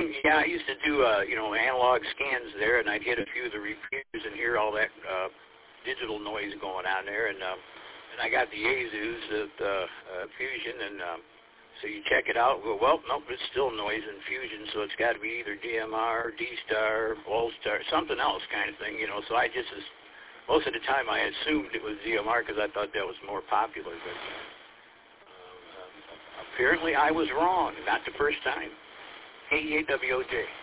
Yeah, I used to do, analog scans there, and I'd hit a few of the repeaters and hear all that digital noise going on there, and I got the Azus at Fusion, and so you check it out, go, well, nope, it's still noise in Fusion, so it's got to be either DMR, D-Star, All-Star, something else kind of thing, so I just, most of the time I assumed it was DMR because I thought that was more popular, but apparently I was wrong, not the first time. KEAWOJ.